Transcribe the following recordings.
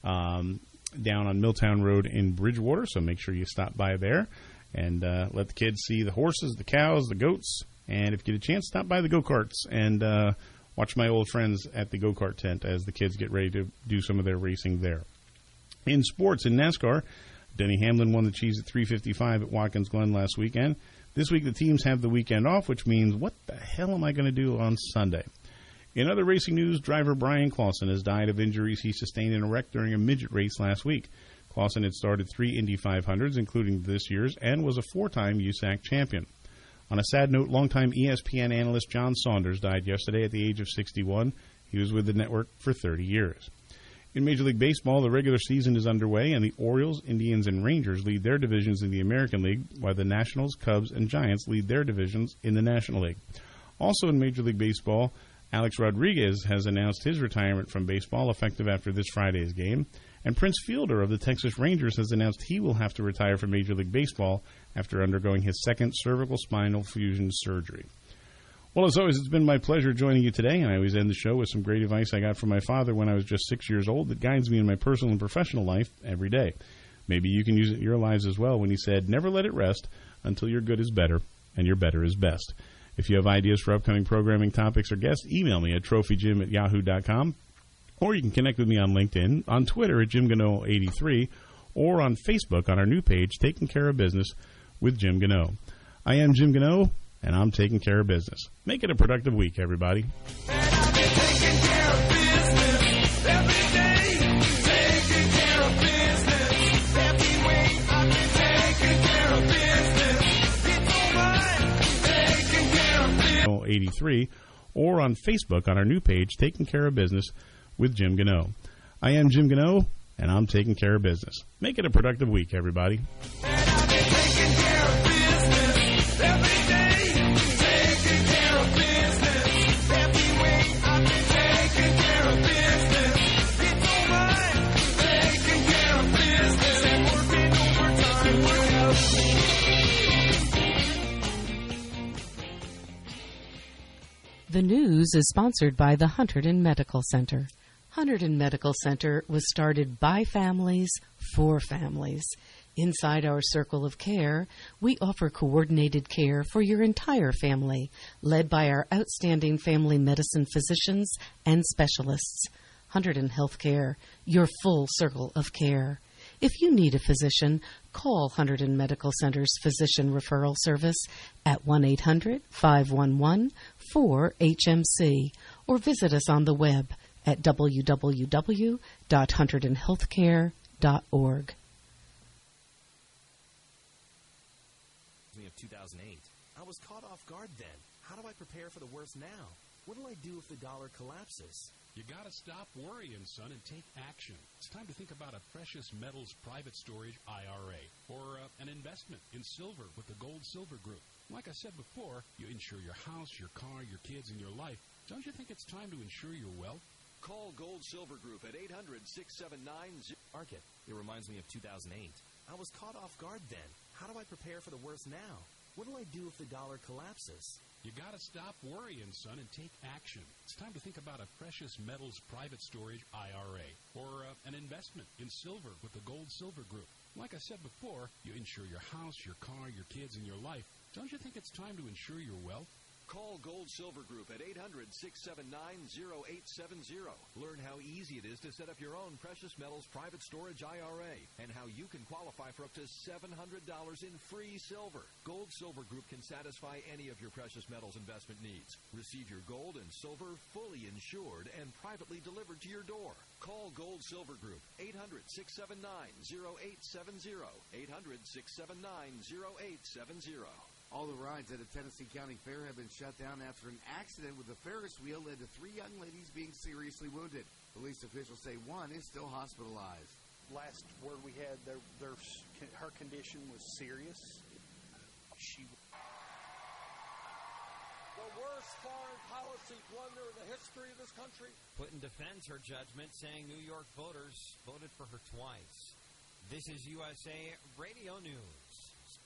down on Milltown Road in Bridgewater, so make sure you stop by there and let the kids see the horses, the cows, the goats, and if you get a chance, stop by the go-karts and watch my old friends at the go-kart tent as the kids get ready to do some of their racing there. In sports, in NASCAR, Denny Hamlin won the Cheese at 355 at Watkins Glen last weekend. This week the teams have the weekend off, which means what the hell am I going to do on Sunday? In other racing news, driver Brian Clausen has died of injuries he sustained in a wreck during a midget race last week. Clausen had started 3 Indy 500s, including this year's, and was a 4-time USAC champion. On a sad note, longtime ESPN analyst John Saunders died yesterday at the age of 61. He was with the network for 30 years. In Major League Baseball, the regular season is underway, and the Orioles, Indians, and Rangers lead their divisions in the American League, while the Nationals, Cubs, and Giants lead their divisions in the National League. Also in Major League Baseball, Alex Rodriguez has announced his retirement from baseball effective after this Friday's game, and Prince Fielder of the Texas Rangers has announced he will have to retire from Major League Baseball after undergoing his second cervical spinal fusion surgery. Well, as always, it's been my pleasure joining you today, and I always end the show with some great advice I got from my father when I was just 6 years old that guides me in my personal and professional life every day. Maybe you can use it in your lives as well when he said, never let it rest until your good is better and your better is best. If you have ideas for upcoming programming topics or guests, email me at trophyjim@yahoo.com, or you can connect with me on LinkedIn, on Twitter at Jim Gano 83, or on Facebook on our new page, Taking Care of Business with Jim Gano. I am Jim Gano, and I'm taking care of business. Make it a productive week, everybody. And I've been taking care of business every day. Taking care of business every way. I've been taking care of business. It's alright. Taking care of business. 83, or on Facebook on our new page, Taking Care of Business with Jim Gano. I am Jim Gano, and I'm taking care of business. Make it a productive week, everybody. And I've been taking care of business every day. Taking care of business every way. I've been taking care of business. It's alright. Taking care of business and working overtime. Work out. The news is sponsored by the Hunterdon Medical Center. Hunterdon Medical Center was started by families for families. Inside our circle of care, we offer coordinated care for your entire family, led by our outstanding family medicine physicians and specialists. Hunterdon Healthcare, your full circle of care. If you need a physician, call Hunterdon Medical Center's Physician Referral Service at 1-800-511-4HMC or visit us on the web at www.hunterdonhealthcare.org. Of 2008. I was caught off guard then. How do I prepare for the worst now? What'll I do if the dollar collapses? You gotta stop worrying, son, and take action. It's time to think about a precious metals private storage IRA or an investment in silver with the Gold Silver Group. Like I said before, you insure your house, your car, your kids, and your life. Don't you think it's time to insure your wealth? Call Gold Silver Group at 800-679... Market. It reminds me of 2008. I was caught off guard then. How do I prepare for the worst now? What'll I do if the dollar collapses? You gotta stop worrying, son, and take action. It's time to think about a precious metals private storage IRA or an investment in silver with the Gold Silver Group. Like I said before, you insure your house, your car, your kids, and your life. Don't you think it's time to insure your wealth? Call Gold Silver Group at 800-679-0870. Learn how easy it is to set up your own precious metals private storage IRA and how you can qualify for up to $700 in free silver. Gold Silver Group can satisfy any of your precious metals investment needs. Receive your gold and silver fully insured and privately delivered to your door. Call Gold Silver Group, 800-679-0870, 800-679-0870. All the rides at a Tennessee County Fair have been shut down after an accident with a Ferris wheel led to 3 young ladies being seriously wounded. Police officials say one is still hospitalized. Last word we had, her condition was serious. The worst foreign policy blunder in the history of this country. Clinton defends her judgment, saying New York voters voted for her twice. This is USA Radio News.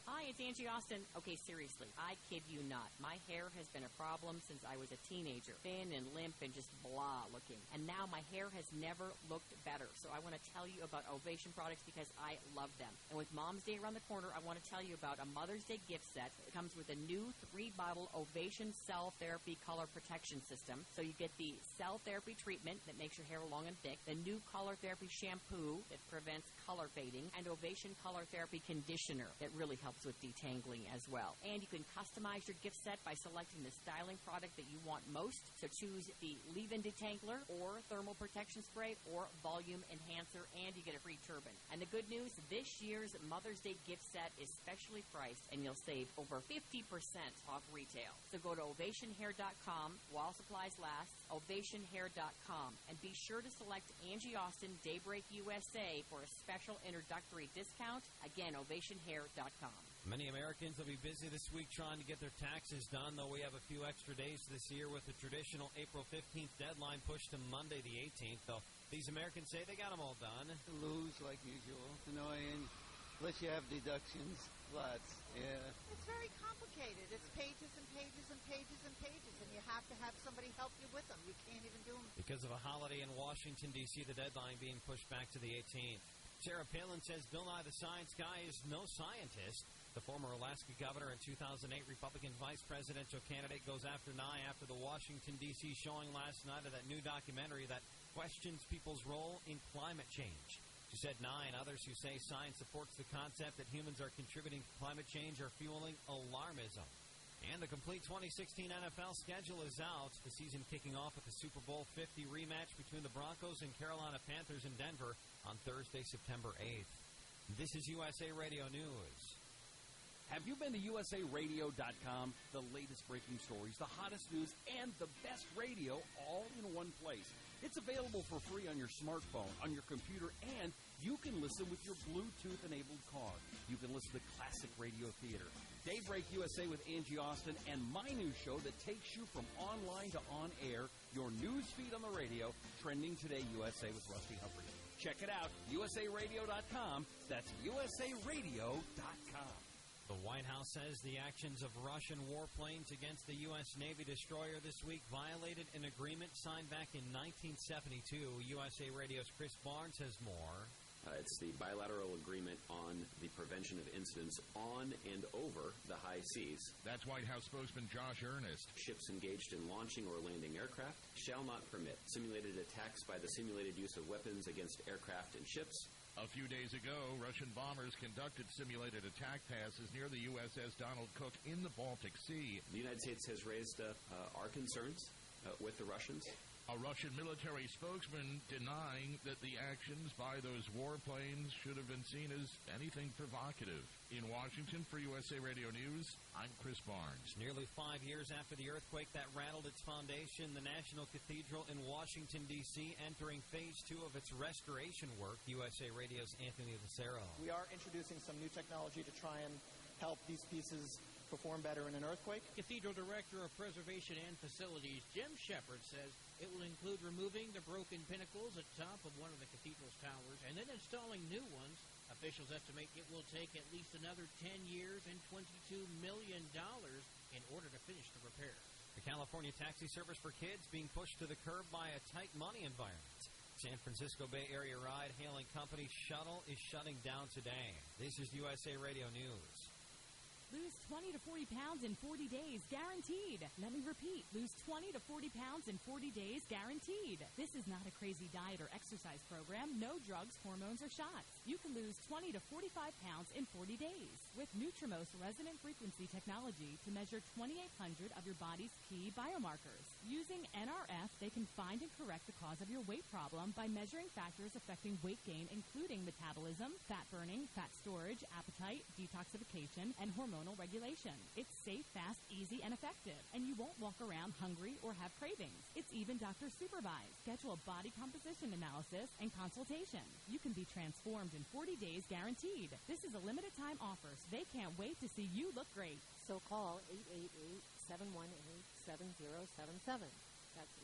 Hi, it's Angie Austin. Okay, seriously, I kid you not. My hair has been a problem since I was a teenager. Thin and limp and just blah looking. And now my hair has never looked better. So I want to tell you about Ovation products because I love them. And with Mom's Day around the corner, I want to tell you about a Mother's Day gift set. It comes with a new 3-bottle Ovation Cell Therapy Color Protection System. So you get the cell therapy treatment that makes your hair long and thick, the new Color Therapy shampoo that prevents color fading, and Ovation Color Therapy conditioner that really helps with detangling as well. And you can customize your gift set by selecting the styling product that you want most. So choose the leave-in detangler or thermal protection spray or volume enhancer, and you get a free turban. And the good news, this year's Mother's Day gift set is specially priced, and you'll save over 50% off retail. So go to ovationhair.com while supplies last, ovationhair.com, and be sure to select Angie Austin Daybreak USA for a special introductory discount. Again, ovationhair.com. Many Americans will be busy this week trying to get their taxes done, though we have a few extra days this year with the traditional April 15th deadline pushed to Monday the 18th, though these Americans say they got them all done. Lose like usual, annoying, unless you have deductions, lots, yeah. It's very complicated. It's pages and pages and pages and pages, and you have to have somebody help you with them. You can't even do them. Because of a holiday in Washington, D.C., the deadline being pushed back to the 18th. Sarah Palin says Bill Nye the Science Guy is no scientist. The former Alaska governor and 2008 Republican vice presidential candidate goes after Nye after the Washington, D.C. showing last night of that new documentary that questions people's role in climate change. She said Nye and others who say science supports the concept that humans are contributing to climate change are fueling alarmism. And the complete 2016 NFL schedule is out. The season kicking off with the Super Bowl 50 rematch between the Broncos and Carolina Panthers in Denver on Thursday, September 8th. This is USA Radio News. Have you been to usaradio.com? The latest breaking stories, the hottest news, and the best radio all in one place. It's available for free on your smartphone, on your computer, and you can listen with your Bluetooth-enabled car. You can listen to classic radio theater, Daybreak USA with Angie Austin, and my news show that takes you from online to on-air, your news feed on the radio, Trending Today USA with Rusty Humphrey. Check it out, usaradio.com. That's usaradio.com. The White House says the actions of Russian warplanes against the U.S. Navy destroyer this week violated an agreement signed back in 1972. USA Radio's Chris Barnes has more. It's the bilateral agreement on the prevention of incidents on and over the high seas. That's White House spokesman Josh Earnest. Ships engaged in launching or landing aircraft shall not permit simulated attacks by the simulated use of weapons against aircraft and ships. A few days ago, Russian bombers conducted simulated attack passes near the USS Donald Cook in the Baltic Sea. The United States has raised our concerns with the Russians. A Russian military spokesman denying that the actions by those warplanes should have been seen as anything provocative. In Washington for USA Radio News, I'm Chris Barnes. Nearly 5 years after the earthquake that rattled its foundation, the National Cathedral in Washington, D.C., entering Phase 2 of its restoration work. USA Radio's Anthony Lucero. We are introducing some new technology to try and help these pieces perform better in an earthquake. Cathedral Director of Preservation and Facilities, Jim Shepard, says it will include removing the broken pinnacles at top of one of the cathedral's towers and then installing new ones. Officials estimate it will take at least another 10 years and $22 million in order to finish the repairs. The California taxi service for kids being pushed to the curb by a tight money environment. San Francisco Bay Area ride-hailing company Shuttle is shutting down today. This is USA Radio News. Lose 20 to 40 pounds in 40 days, guaranteed. Let me repeat, lose 20 to 40 pounds in 40 days, guaranteed. This is not a crazy diet or exercise program, no drugs, hormones, or shots. You can lose 20 to 45 pounds in 40 days with Nutrimos resonant frequency technology to measure 2,800 of your body's key biomarkers. Using NRF, they can find and correct the cause of your weight problem by measuring factors affecting weight gain, including metabolism, fat burning, fat storage, appetite, detoxification, and hormonal regulation. It's safe, fast, easy, and effective, and you won't walk around hungry or have cravings. It's even doctor supervised. Schedule a body composition analysis and consultation. You can be transformed in 40 days guaranteed. This is a limited time offer, so they can't wait to see you look great. So call 888-718-7077. That's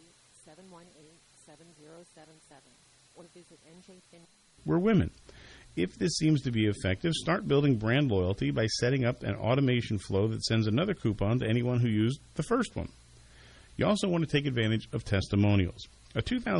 888-718-7077. Or visit NJFin. We're women. If this seems to be effective, start building brand loyalty by setting up an automation flow that sends another coupon to anyone who used the first one. You also want to take advantage of testimonials. A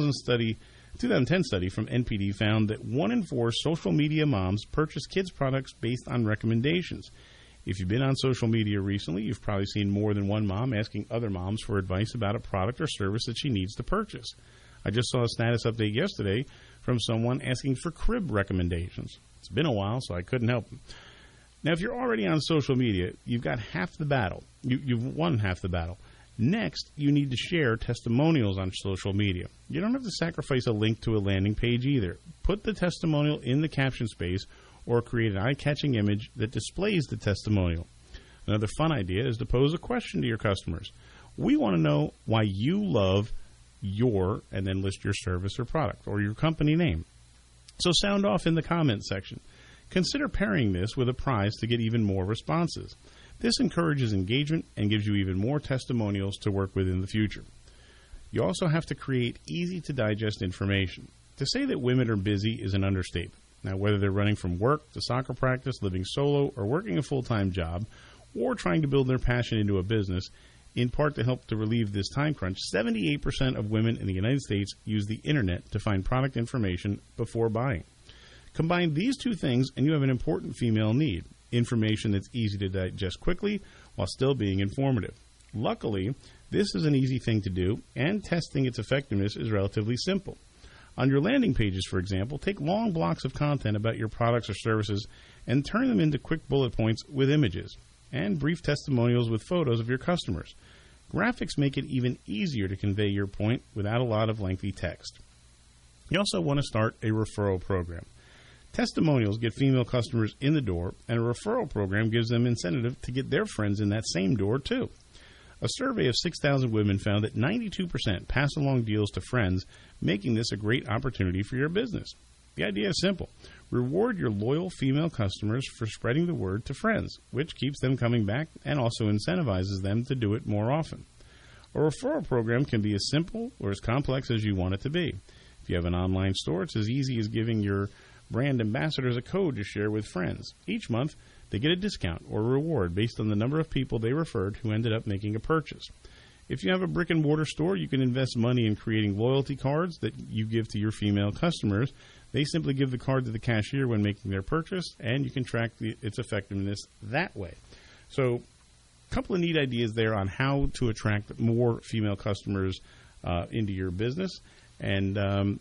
2010 study from NPD found that 1 in 4 social media moms purchase kids' products based on recommendations. If you've been on social media recently, you've probably seen more than one mom asking other moms for advice about a product or service that she needs to purchase. I just saw a status update yesterday from someone asking for crib recommendations. It's been a while, so I couldn't help them. Now, if you're already on social media, you've got half the battle. You've won half the battle. Next, you need to share testimonials on social media. You don't have to sacrifice a link to a landing page either. Put the testimonial in the caption space or create an eye-catching image that displays the testimonial. Another fun idea is to pose a question to your customers. We want to know why you love your, and then list your service or product or your company name. So sound off in the comments section. Consider pairing this with a prize to get even more responses. This encourages engagement and gives you even more testimonials to work with in the future. You also have to create easy-to-digest information. To say that women are busy is an understatement. Now, whether they're running from work to soccer practice, living solo, or working a full-time job, or trying to build their passion into a business, in part to help to relieve this time crunch, 78% of women in the United States use the Internet to find product information before buying. Combine these two things, and you have an important female need, information that's easy to digest quickly while still being informative. Luckily, this is an easy thing to do, and testing its effectiveness is relatively simple. On your landing pages, for example, take long blocks of content about your products or services and turn them into quick bullet points with images and brief testimonials with photos of your customers. Graphics make it even easier to convey your point without a lot of lengthy text. You also want to start a referral program. Testimonials get female customers in the door, and a referral program gives them incentive to get their friends in that same door, too. A survey of 6,000 women found that 92% pass along deals to friends, making this a great opportunity for your business. The idea is simple. Reward your loyal female customers for spreading the word to friends, which keeps them coming back and also incentivizes them to do it more often. A referral program can be as simple or as complex as you want it to be. If you have an online store, it's as easy as giving your brand ambassadors a code to share with friends. Each month, they get a discount or reward based on the number of people they referred who ended up making a purchase. If you have a brick-and-mortar store, you can invest money in creating loyalty cards that you give to your female customers. They simply give the card to the cashier when making their purchase, and you can track its effectiveness that way. So a couple of neat ideas there on how to attract more female customers into your business. And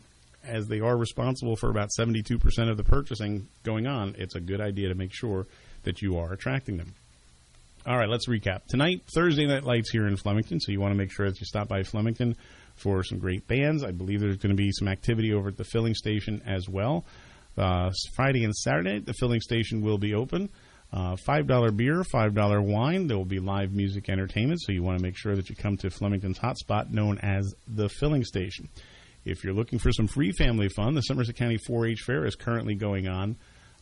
as they are responsible for about 72% of the purchasing going on, it's a good idea to make sure that you are attracting them. All right, let's recap. Tonight, Thursday Night Lights here in Flemington, so you want to make sure that you stop by Flemington for some great bands. I believe there's going to be some activity over at the filling station as well. Friday and Saturday, the filling station will be open. $5 beer, $5 wine. There will be live music entertainment, so you want to make sure that you come to Flemington's hotspot known as the filling station. If you're looking for some free family fun, the Somerset County 4-H Fair is currently going on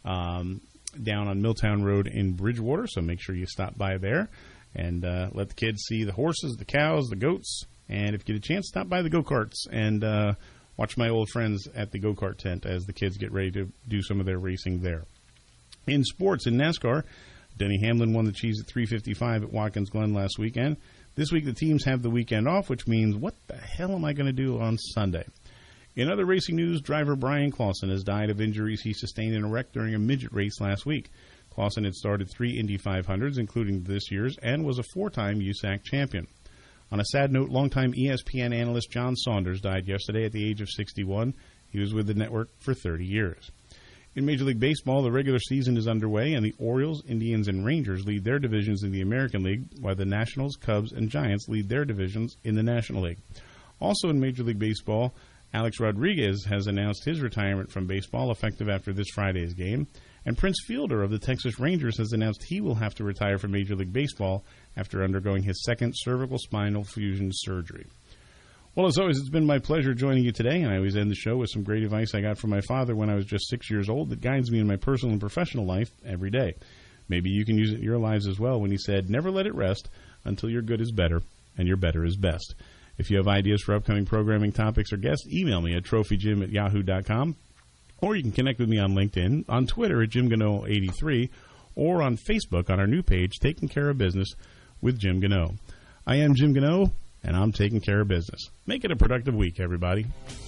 down on Milltown Road in Bridgewater, so make sure you stop by there and let the kids see the horses, the cows, the goats, and if you get a chance, stop by the go-karts and watch my old friends at the go-kart tent as the kids get ready to do some of their racing there. In sports, in NASCAR, Denny Hamlin won the Cheese at 355 at Watkins Glen last weekend. This week the teams have the weekend off, which means what the hell am I going to do on Sunday? In other racing news, driver Brian Clausen has died of injuries he sustained in a wreck during a midget race last week. Clausen had started 3 Indy 500s, including this year's, and was a 4-time USAC champion. On a sad note, longtime ESPN analyst John Saunders died yesterday at the age of 61. He was with the network for 30 years. In Major League Baseball, the regular season is underway, and the Orioles, Indians, and Rangers lead their divisions in the American League, while the Nationals, Cubs, and Giants lead their divisions in the National League. Also in Major League Baseball, Alex Rodriguez has announced his retirement from baseball effective after this Friday's game, and Prince Fielder of the Texas Rangers has announced he will have to retire from Major League Baseball after undergoing his second cervical spinal fusion surgery. Well, as always, it's been my pleasure joining you today, and I always end the show with some great advice I got from my father when I was just 6 years old that guides me in my personal and professional life every day. Maybe you can use it in your lives as well when he said, never let it rest until your good is better and your better is best. If you have ideas for upcoming programming topics or guests, email me at trophyjim@yahoo.com Or you can connect with me on LinkedIn, on Twitter at Jim Gano 83, or on Facebook on our new page, Taking Care of Business with Jim Gano. I am Jim Gano, and I'm taking care of business. Make it a productive week, everybody.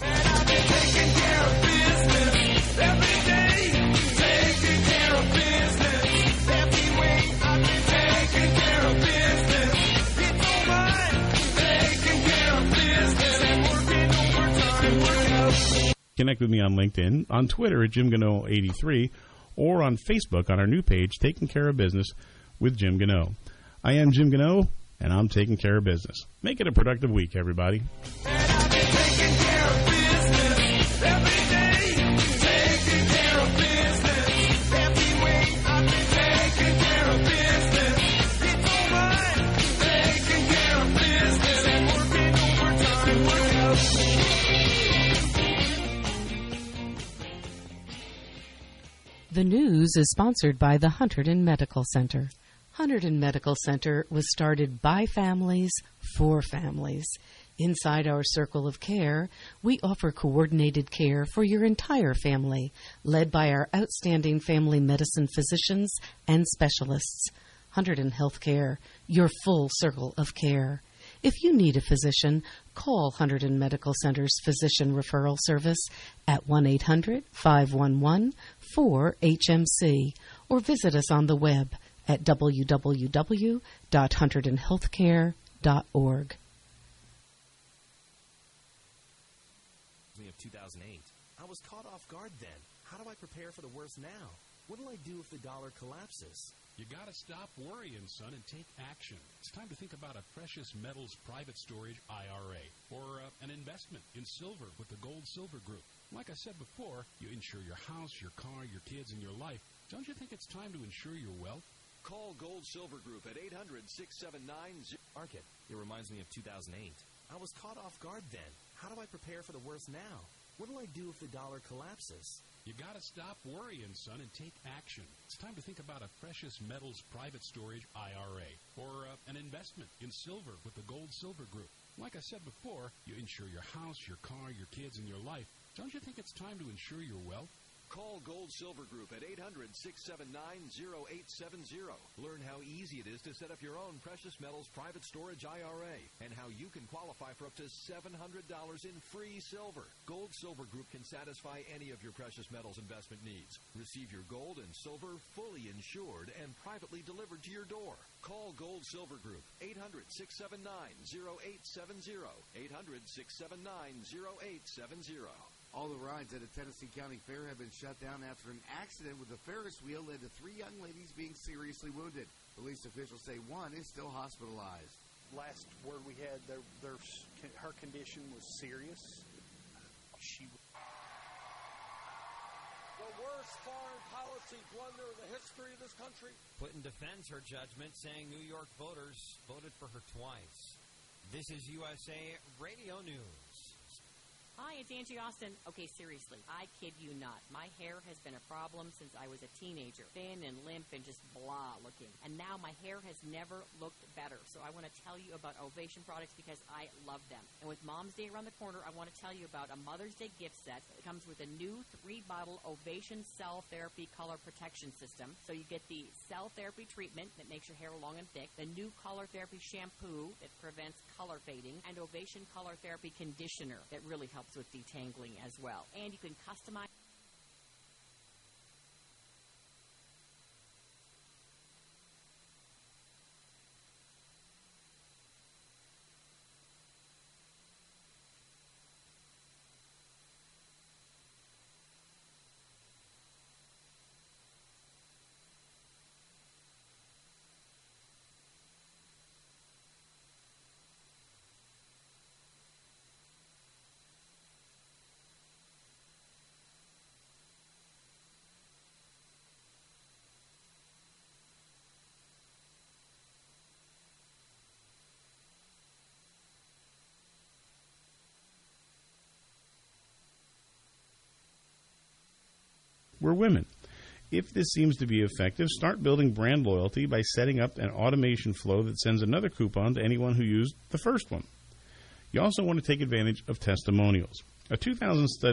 Connect with me on LinkedIn, on Twitter at Jim Gano 83, or on Facebook on our new page, Taking Care of Business with Jim Gano. I am Jim Gano, and I'm taking care of business. Make it a productive week, everybody. The news is sponsored by the Hunterdon Medical Center. Hunterdon Medical Center was started by families for families. Inside our circle of care, we offer coordinated care for your entire family, led by our outstanding family medicine physicians and specialists. Hunterdon Healthcare, your full circle of care. If you need a physician, call Hunterdon Medical Center's Physician Referral Service at 1-800-511-4HMC or visit us on the web at www.hunterdonhealthcare.org. Of 2008. I was caught off guard then. How do I prepare for the worst now? What will I do if the dollar collapses? You gotta stop worrying, son, and take action. It's time to think about a precious metals private storage IRA or an investment in silver with the Gold Silver Group. Like I said before, you insure your house, your car, your kids, and your life. Don't you think it's time to insure your wealth? Call Gold Silver Group at 800-679... Market. It reminds me of 2008. I was caught off guard then. How do I prepare for the worst now? What will I do if the dollar collapses? You gotta stop worrying, son, and take action. It's time to think about a precious metals private storage IRA or an investment in silver with the Gold Silver Group. Like I said before, you insure your house, your car, your kids, and your life. Don't you think it's time to insure your wealth? Call Gold Silver Group at 800-679-0870. Learn how easy it is to set up your own precious metals private storage IRA and how you can qualify for up to $700 in free silver. Gold Silver Group can satisfy any of your precious metals investment needs. Receive your gold and silver fully insured and privately delivered to your door. Call Gold Silver Group, 800-679-0870, 800-679-0870. All the rides at a Tennessee County Fair have been shut down after an accident with a Ferris wheel led to 3 young ladies being seriously wounded. Police officials say one is still hospitalized. Last word we had, her condition was serious. The worst foreign policy blunder in the history of this country. Clinton defends her judgment, saying New York voters voted for her twice. This is USA Radio News. Hi, it's Angie Austin. Okay, seriously, I kid you not. My hair has been a problem since I was a teenager. Thin and limp and just blah looking. And now my hair has never looked better. So I want to tell you about Ovation products because I love them. And with Mom's Day around the corner, I want to tell you about a Mother's Day gift set. It comes with a new 3-bottle Ovation Cell Therapy Color Protection System. So you get the cell therapy treatment that makes your hair long and thick, the new Color Therapy shampoo that prevents color fading, and Ovation Color Therapy conditioner that really helps with detangling as well. And you can customize. We're women. If this seems to be effective, start building brand loyalty by setting up an automation flow that sends another coupon to anyone who used the first one. You also want to take advantage of testimonials. A 2000 study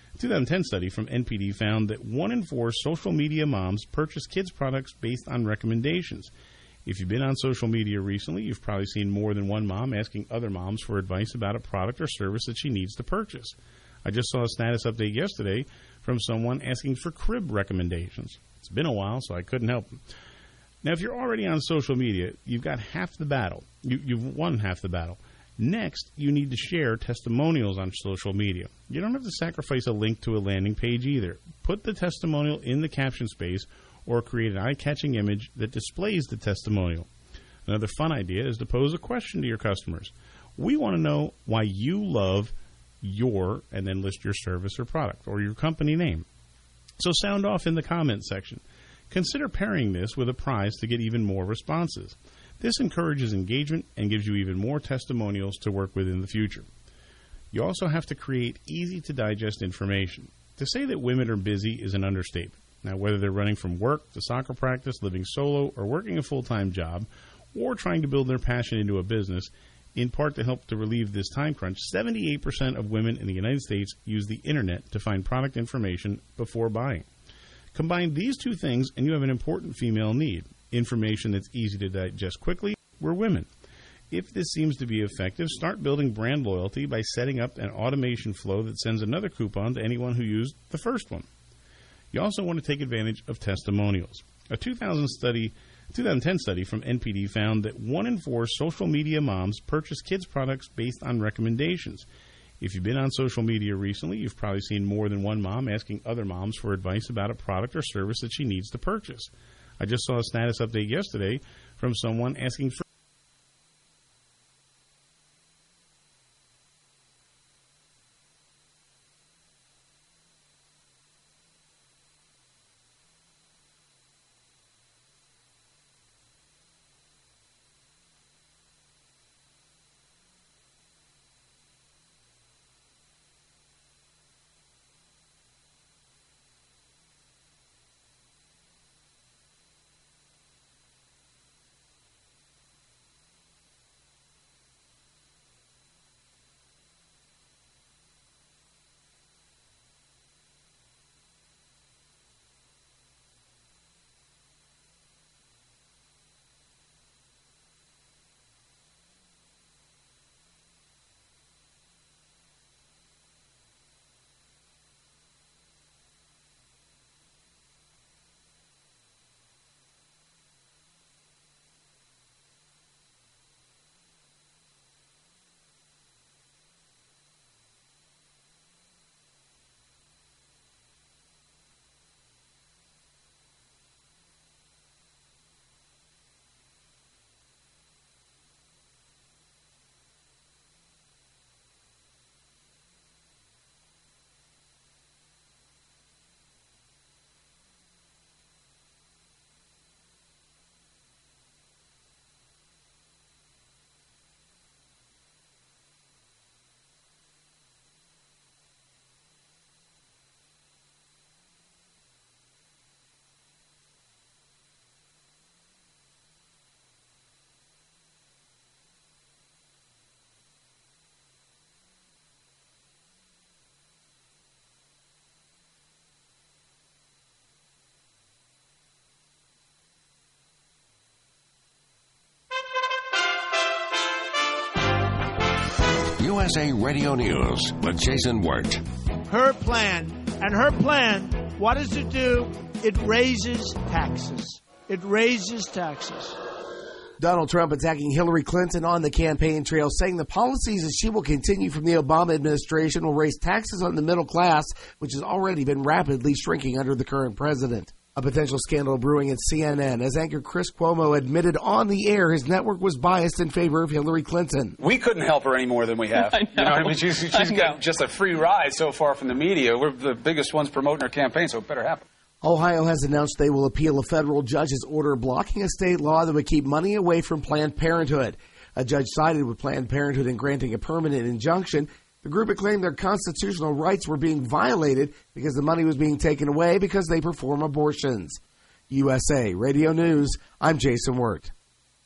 A 2010 study from NPD found that 1 in 4 social media moms purchase kids' products based on recommendations. If you've been on social media recently, you've probably seen more than one mom asking other moms for advice about a product or service that she needs to purchase. I just saw a status update yesterday from someone asking for crib recommendations. It's been a while, so I couldn't help them. Now, if you're already on social media, you've got half the battle. You've won half the battle. Next, you need to share testimonials on social media. You don't have to sacrifice a link to a landing page either. Put the testimonial in the caption space or create an eye-catching image that displays the testimonial. Another fun idea is to pose a question to your customers. We want to know why you love your, and then list your service or product or your company name. So sound off in the comments section. Consider pairing this with a prize to get even more responses. This encourages engagement and gives you even more testimonials to work with in the future. You also have to create easy-to-digest information. To say that women are busy is an understatement. Now, whether they're running from work to soccer practice, living solo, or working a full-time job, or trying to build their passion into a business, in part to help to relieve this time crunch, 78% of women in the United States use the Internet to find product information before buying. Combine these two things, and you have an important female need. Information that's easy to digest quickly. We're women. If this seems to be effective, start building brand loyalty by setting up an automation flow that sends another coupon to anyone who used the first one. You also want to take advantage of testimonials. A 2010 study from NPD found that 1 in 4 social media moms purchase kids' products based on recommendations. If you've been on social media recently, you've probably seen more than one mom asking other moms for advice about a product or service that she needs to purchase. I just saw a status update yesterday from someone asking for USA Radio News with Jason Wirt. Her plan, what does it do? It raises taxes. It raises taxes. Donald Trump attacking Hillary Clinton on the campaign trail, saying the policies that she will continue from the Obama administration will raise taxes on the middle class, which has already been rapidly shrinking under the current president. A potential scandal brewing at CNN as anchor Chris Cuomo admitted on the air his network was biased in favor of Hillary Clinton. We couldn't help her any more than we have. You know what I mean? She's got just a free ride so far from the media. We're the biggest ones promoting her campaign, so it better happen. Ohio has announced they will appeal a federal judge's order blocking a state law that would keep money away from Planned Parenthood. A judge sided with Planned Parenthood in granting a permanent injunction. The group had claimed their constitutional rights were being violated because the money was being taken away because they perform abortions. USA Radio News, I'm Jason Wirt.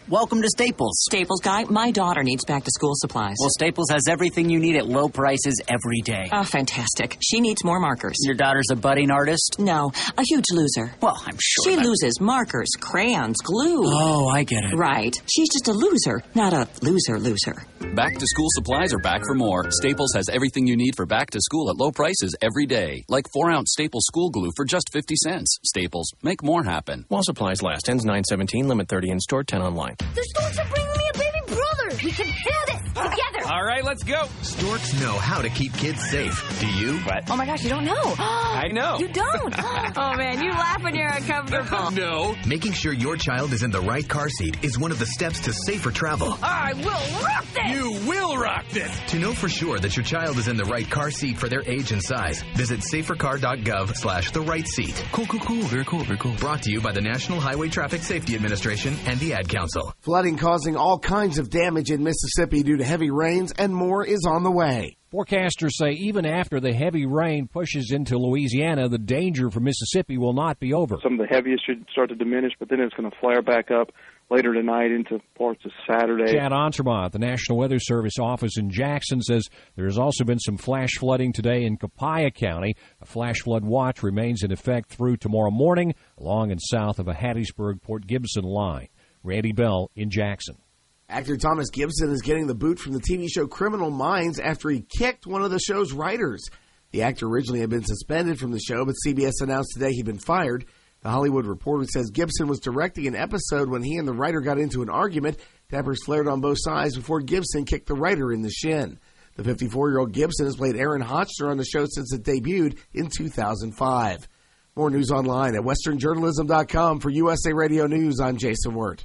Welcome to Staples. Staples guy, my daughter needs back-to-school supplies. Well, Staples has everything you need at low prices every day. Oh, fantastic. She needs more markers. Your daughter's a budding artist? No, a huge loser. Well, I'm sure she loses markers, crayons, glue. Oh, I get it. Right. She's just a loser, not a loser. Back-to-school supplies are back for more. Staples has everything you need for back-to-school at low prices every day. Like 4-ounce Staples school glue for just 50 cents. Staples, make more happen. While supplies last. Ends 9/17, limit 30 in store, 10 online. The Storks are bringing me a baby brother. We can do this together. All right, let's go. Storks know how to keep kids safe. Do you? What? Oh my gosh, you don't know. I know. You don't. Oh man, you laugh when you're uncomfortable. No. Making sure your child is in the right car seat is one of the steps to safer travel. I will rock this. You will rock this. To know for sure that your child is in the right car seat for their age and size, visit safercar.gov/the right seat. Cool. Very cool. Brought to you by the National Highway Traffic Safety Administration and the Ad Council. Flooding causing all kinds of damage in Mississippi due to heavy rains, and more is on the way. Forecasters say even after the heavy rain pushes into Louisiana, the danger for Mississippi will not be over. Some of the heaviest should start to diminish, but then it's going to flare back up later tonight into parts of Saturday. Chad Entremont at the National Weather Service office in Jackson says there has also been some flash flooding today in Copiah County. A flash flood watch remains in effect through tomorrow morning along and south of a Hattiesburg-Port Gibson line. Randy Bell in Jackson. Actor Thomas Gibson is getting the boot from the TV show Criminal Minds after he kicked one of the show's writers. The actor originally had been suspended from the show, but CBS announced today he'd been fired. The Hollywood Reporter says Gibson was directing an episode when he and the writer got into an argument. Tempers flared on both sides before Gibson kicked the writer in the shin. The 54-year-old Gibson has played Aaron Hotchner on the show since it debuted in 2005. More news online at westernjournalism.com. For USA Radio News, I'm Jason Wirt.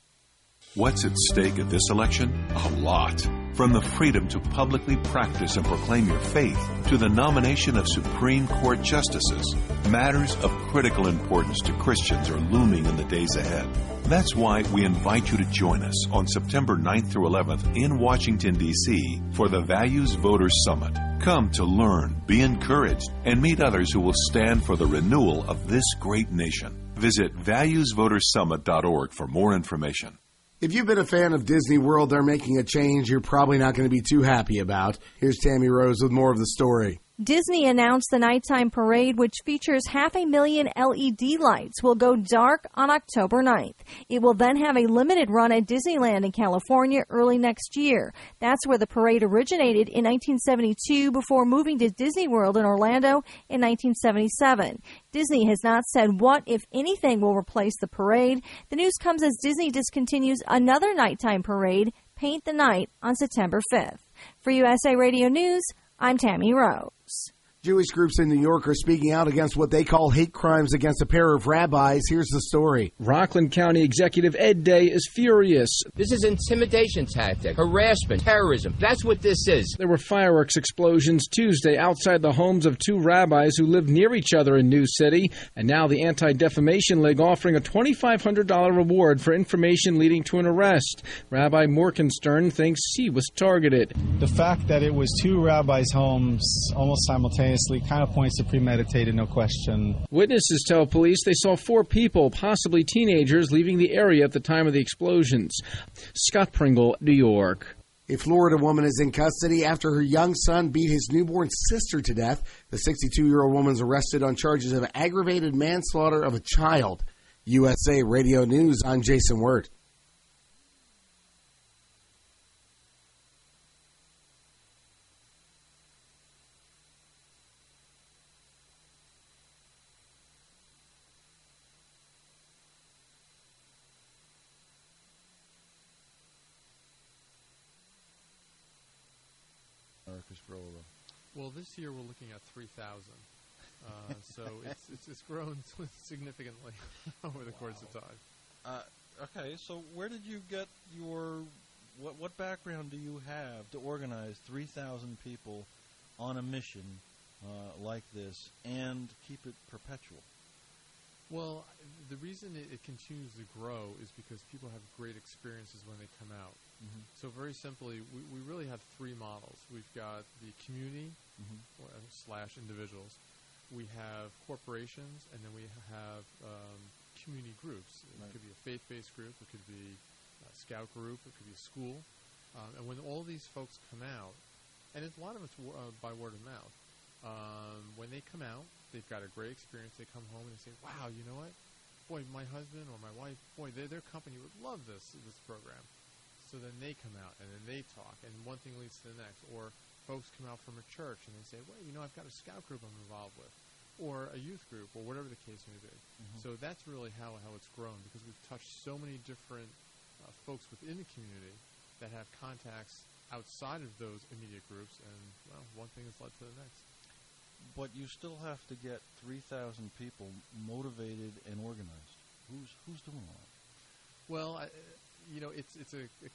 What's at stake at this election? A lot. From the freedom to publicly practice and proclaim your faith to the nomination of Supreme Court justices, matters of critical importance to Christians are looming in the days ahead. That's why we invite you to join us on September 9th through 11th in Washington, D.C. for the Values Voters Summit. Come to learn, be encouraged, and meet others who will stand for the renewal of this great nation. Visit valuesvotersummit.org for more information. If you've been a fan of Disney World, they're making a change you're probably not going to be too happy about. Here's Tammy Rose with more of the story. Disney announced the nighttime parade, which features 500,000 LED lights, will go dark on October 9th. It will then have a limited run at Disneyland in California early next year. That's where the parade originated in 1972 before moving to Disney World in Orlando in 1977. Disney has not said what, if anything, will replace the parade. The news comes as Disney discontinues another nighttime parade, Paint the Night, on September 5th. For USA Radio News, I'm Tammy Rose. Jewish groups in New York are speaking out against what they call hate crimes against a pair of rabbis. Here's the story. Rockland County Executive Ed Day is furious. This is intimidation tactic, harassment, terrorism. That's what this is. There were fireworks explosions Tuesday outside the homes of two rabbis who live near each other in New City, and now the Anti-Defamation League offering a $2,500 reward for information leading to an arrest. Rabbi Morgenstern thinks he was targeted. The fact that it was two rabbis' homes almost simultaneously kind of points to premeditated, no question. Witnesses tell police they saw four people, possibly teenagers, leaving the area at the time of the explosions. Scott Pringle, New York. A Florida woman is in custody after her young son beat his newborn sister to death. The 62-year-old woman's arrested on charges of aggravated manslaughter of a child. USA Radio News, I'm Jason Wirt. Well, this year we're looking at 3,000. So it's grown significantly over the course of time. Okay, so where did you get your what background do you have to organize 3,000 people on a mission like this and keep it perpetual? Well, the reason it continues to grow is because people have great experiences when they come out. Mm-hmm. So very simply, we really have three models. We've got the community / individuals. We have corporations, and then we have community groups. It could be a faith-based group. It could be scout group, it could be a school. And when all these folks come out, and a lot of it's by word of mouth, when they come out, they've got a great experience. They come home and they say, wow, you know what? Boy, my husband or my wife, boy, their company would love this program. So then they come out and then they talk, and one thing leads to the next. Or folks come out from a church and they say, well, you know, I've got a scout group I'm involved with, or a youth group, or whatever the case may be. Mm-hmm. So that's really how it's grown, because we've touched so many different folks within the community that have contacts outside of those immediate groups, and, well, one thing has led to the next. But you still have to get 3,000 people motivated and organized. Who's doing all that? Well, it's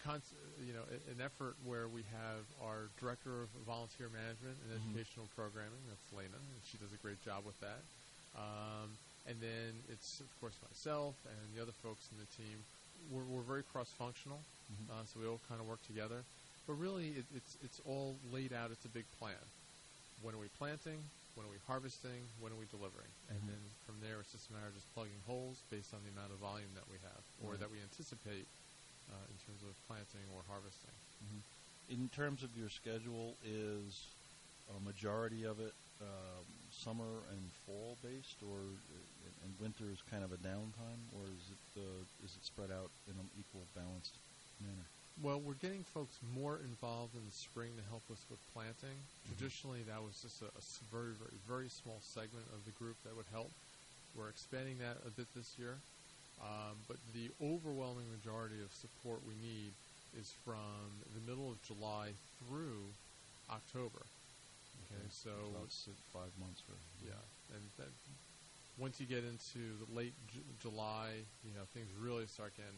an effort where we have our director of volunteer management and educational programming. That's Lena, and she does a great job with that. And then it's, of course, myself and the other folks in the team. We're very cross-functional, so we all kind of work together. But really, it's all laid out. It's a big plan. When are we planting? When are we harvesting? When are we delivering? And then from there, it's just a matter of just plugging holes based on the amount of volume that we have, or that we anticipate in terms of planting or harvesting. In terms of your schedule, is a majority of it summer and fall based, or and winter is kind of a downtime, or is it spread out in an equal, balanced manner? Well, we're getting folks more involved in the spring to help us with planting. Traditionally, that was just a very, very, very small segment of the group that would help. We're expanding that a bit this year. But the overwhelming majority of support we need is from the middle of July through October. Okay, so about 5 months. And then once you get into the late July, things really start getting,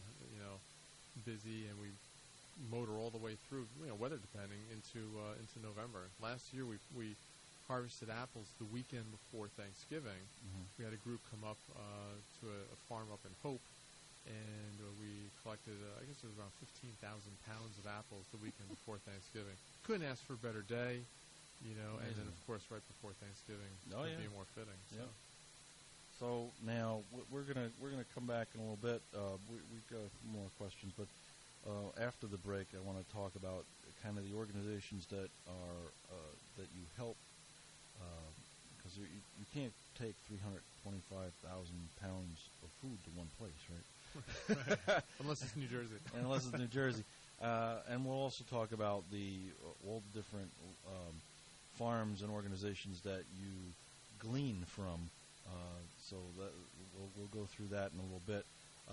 busy, and we motor all the way through, weather depending, into November. Last year we harvested apples the weekend before Thanksgiving. We had a group come up to a farm up in Hope, and we collected, I guess it was around 15,000 pounds of apples the weekend before Thanksgiving. Couldn't ask for a better day, and then of course right before Thanksgiving would be more fitting. So. So now we're gonna come back in a little bit. We've got more questions, but after the break, I want to talk about kind of the organizations that are that you help, because you can't take 325,000 pounds of food to one place, right? Right. Unless it's New Jersey. Unless it's New Jersey. And we'll also talk about all the different farms and organizations that you glean from. So that we'll go through that in a little bit.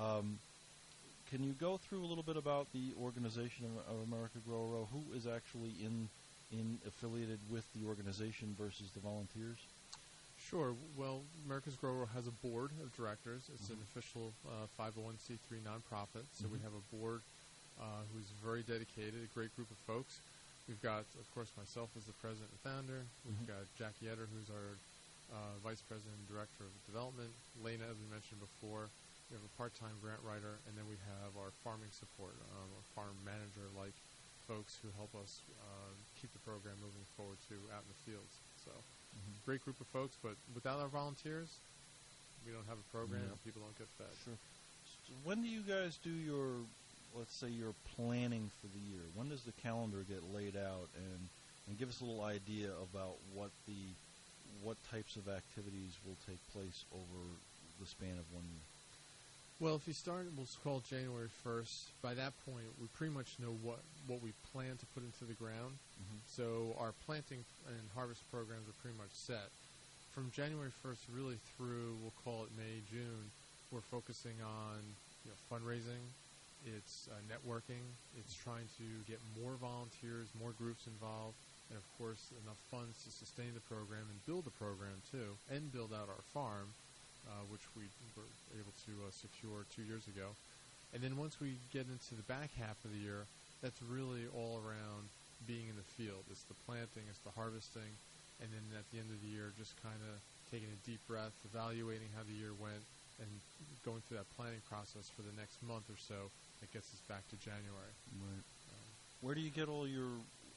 Can you go through a little bit about the organization of America Grow Row? Who is actually affiliated with the organization versus the volunteers? Sure. Well, America's Grow Row has a board of directors. It's an official 501c3 nonprofit. So we have a board who's very dedicated, a great group of folks. We've got, of course, myself as the president and founder. We've got Jackie Etter, who's our vice president and director of development. Lena, as we mentioned before. We have a part-time grant writer, and then we have our farming support, a farm manager-like folks who help us keep the program moving forward out in the fields. So, great group of folks, but without our volunteers, we don't have a program, and people don't get fed. Sure. So when do you guys do your planning for the year? When does the calendar get laid out, and give us a little idea about what types of activities will take place over the span of 1 year? Well, if you start, we'll call January 1st. By that point, we pretty much know what we plan to put into the ground. So our planting and harvest programs are pretty much set. From January 1st really through, we'll call it May, June, we're focusing on fundraising. It's networking. It's trying to get more volunteers, more groups involved, and, of course, enough funds to sustain the program and build the program, too, and build out our farm. Which we were able to secure 2 years ago. And then once we get into the back half of the year, that's really all around being in the field. It's the planting, it's the harvesting, and then at the end of the year, just kind of taking a deep breath, evaluating how the year went, and going through that planning process for the next month or so that gets us back to January. Right. Where do you get all of your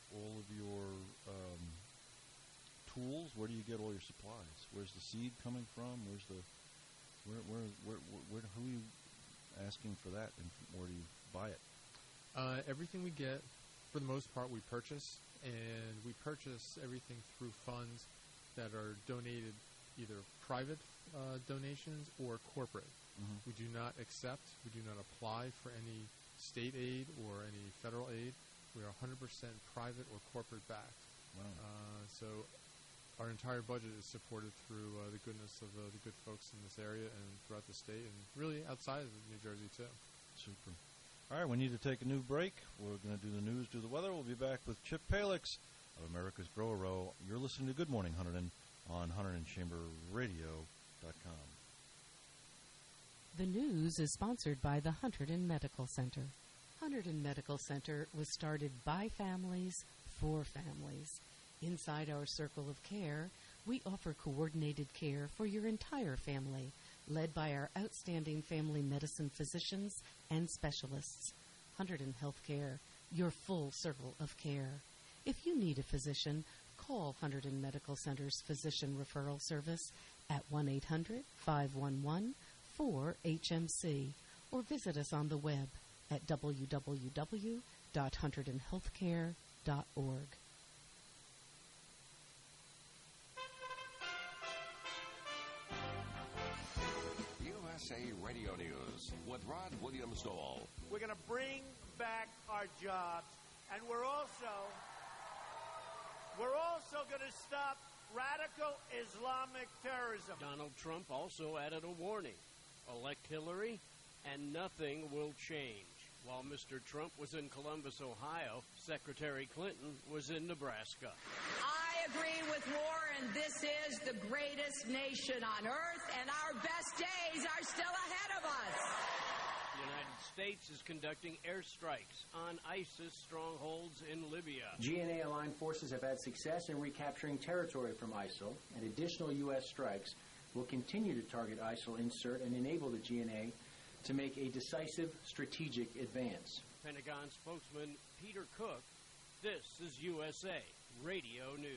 tools? Where do you get all your supplies? Where's the seed coming from? Who are you asking for that? And where do you buy it? Everything we get, for the most part, we purchase, and we purchase everything through funds that are donated, either private donations or corporate. Mm-hmm. We do not accept, we do not apply for any state aid or any federal aid. We are 100% private or corporate backed. Wow. So our entire budget is supported through the goodness of the good folks in this area and throughout the state, and really outside of New Jersey, too. Super. All right, we need to take a new break. We're going to do the news, do the weather. We'll be back with Chip Palix of America's Grow Row. You're listening to Good Morning Hunterdon on HunterdonChamberRadio.com. The news is sponsored by the Hunterdon Medical Center. Hunterdon Medical Center was started by families for families. Inside our circle of care, we offer coordinated care for your entire family, led by our outstanding family medicine physicians and specialists. Hunterdon Healthcare, your full circle of care. If you need a physician, call Hunterdon Medical Center's Physician Referral Service at 1-800-511-4HMC or visit us on the web at www.hunterdonhealthcare.org. USA Radio News with Rod Williams-Dole. We're going to bring back our jobs, and we're also going to stop radical Islamic terrorism. Donald Trump also added a warning. Elect Hillary, and nothing will change. While Mr. Trump was in Columbus, Ohio, Secretary Clinton was in Nebraska. I agree with Warren. This is the greatest nation on earth, and our best days are still ahead of us. The United States is conducting airstrikes on ISIS strongholds in Libya. GNA-aligned forces have had success in recapturing territory from ISIL, and additional U.S. strikes will continue to target ISIL insert and enable the GNA to make a decisive strategic advance. Pentagon spokesman Peter Cook, this is USA Radio News.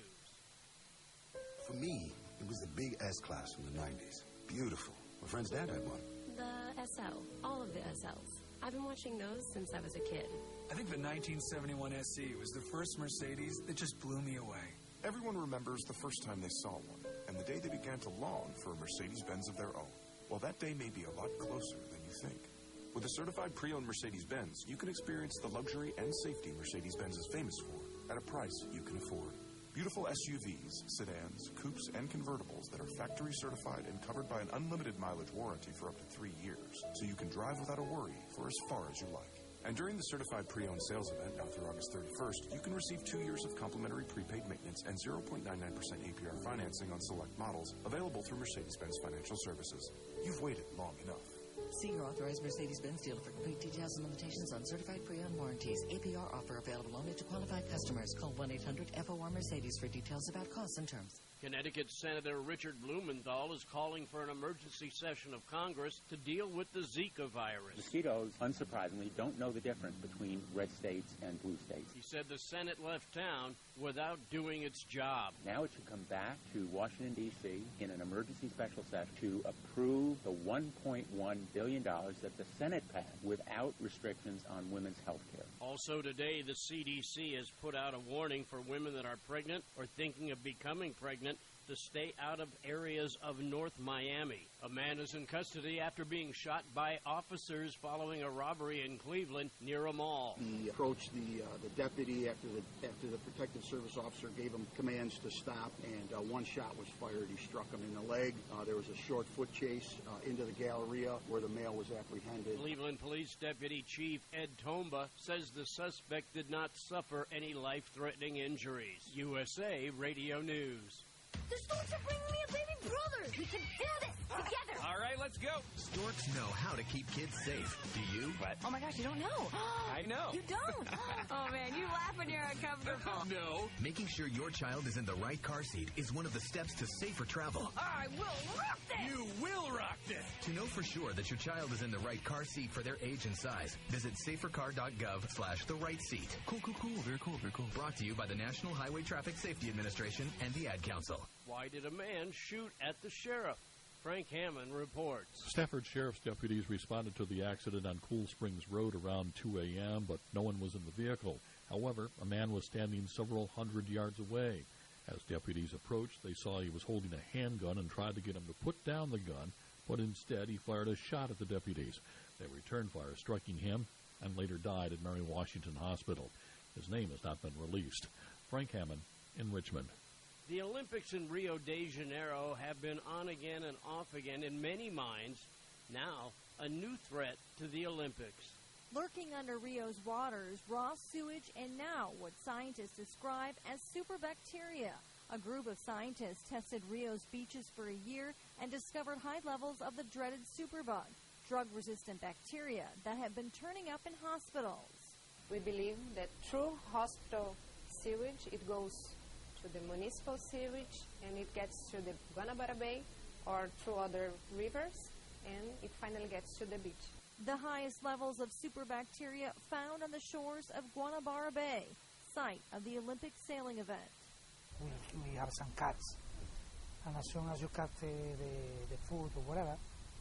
For me, it was the big S-Class from the 90s. Beautiful. My friend's dad had one. The SL. All of the SLs. I've been watching those since I was a kid. I think the 1971 SE was the first Mercedes that just blew me away. Everyone remembers the first time they saw one, and the day they began to long for a Mercedes-Benz of their own. Well, that day may be a lot closer than you think. With a certified pre-owned Mercedes-Benz, you can experience the luxury and safety Mercedes-Benz is famous for at a price you can afford. Beautiful SUVs, sedans, coupes, and convertibles that are factory certified and covered by an unlimited mileage warranty for up to 3 years, so you can drive without a worry for as far as you like. And during the certified pre-owned sales event, now through August 31st, you can receive 2 years of complimentary prepaid maintenance and 0.99% APR financing on select models, available through Mercedes-Benz Financial Services. You've waited long enough. See your authorized Mercedes-Benz dealer for complete details and limitations on certified pre-owned warranties. APR offer available only to qualified customers. Call 1-800-FOR-Mercedes for details about costs and terms. Connecticut Senator Richard Blumenthal is calling for an emergency session of Congress to deal with the Zika virus. Mosquitoes, unsurprisingly, don't know the difference between red states and blue states. He said the Senate left town without doing its job. Now it should come back to Washington, D.C. in an emergency special session to approve the $1.1 billion that the Senate passed without restrictions on women's health care. Also today, the CDC has put out a warning for women that are pregnant or thinking of becoming pregnant to stay out of areas of North Miami. A man is in custody after being shot by officers following a robbery in Cleveland near a mall. He approached the deputy after the protective service officer gave him commands to stop, and one shot was fired. He struck him in the leg. There was a short foot chase into the Galleria where the male was apprehended. Cleveland Police Deputy Chief Ed Tomba says the suspect did not suffer any life-threatening injuries. USA Radio News. The storks are bringing me a baby brother. We can do this together. All right, let's go. Storks know how to keep kids safe. Do you? What? Oh, my gosh, you don't know. I know. You don't? Oh, man, you laugh when you're uncomfortable. No. Making sure your child is in the right car seat is one of the steps to safer travel. I will rock this. You will rock this. To know for sure that your child is in the right car seat for their age and size, visit safercar.gov/the-right-seat. Cool. Very cool. Brought to you by the National Highway Traffic Safety Administration and the Ad Council. Why did a man shoot at the sheriff? Frank Hammond reports. Stafford Sheriff's deputies responded to the accident on Cool Springs Road around 2 a.m., but no one was in the vehicle. However, a man was standing several hundred yards away. As deputies approached, they saw he was holding a handgun and tried to get him to put down the gun, but instead he fired a shot at the deputies. They returned fire, striking him, and later died at Mary Washington Hospital. His name has not been released. Frank Hammond in Richmond. The Olympics in Rio de Janeiro have been on again and off again in many minds. Now, a new threat to the Olympics. Lurking under Rio's waters, raw sewage, and now what scientists describe as superbacteria. A group of scientists tested Rio's beaches for a year and discovered high levels of the dreaded superbug, drug-resistant bacteria that have been turning up in hospitals. We believe that through hospital sewage, it goes to the municipal sewage, and it gets to the Guanabara Bay or through other rivers, and it finally gets to the beach. The highest levels of superbacteria found on the shores of Guanabara Bay, site of the Olympic sailing event. We have some cats, and as soon as you cut the food or whatever,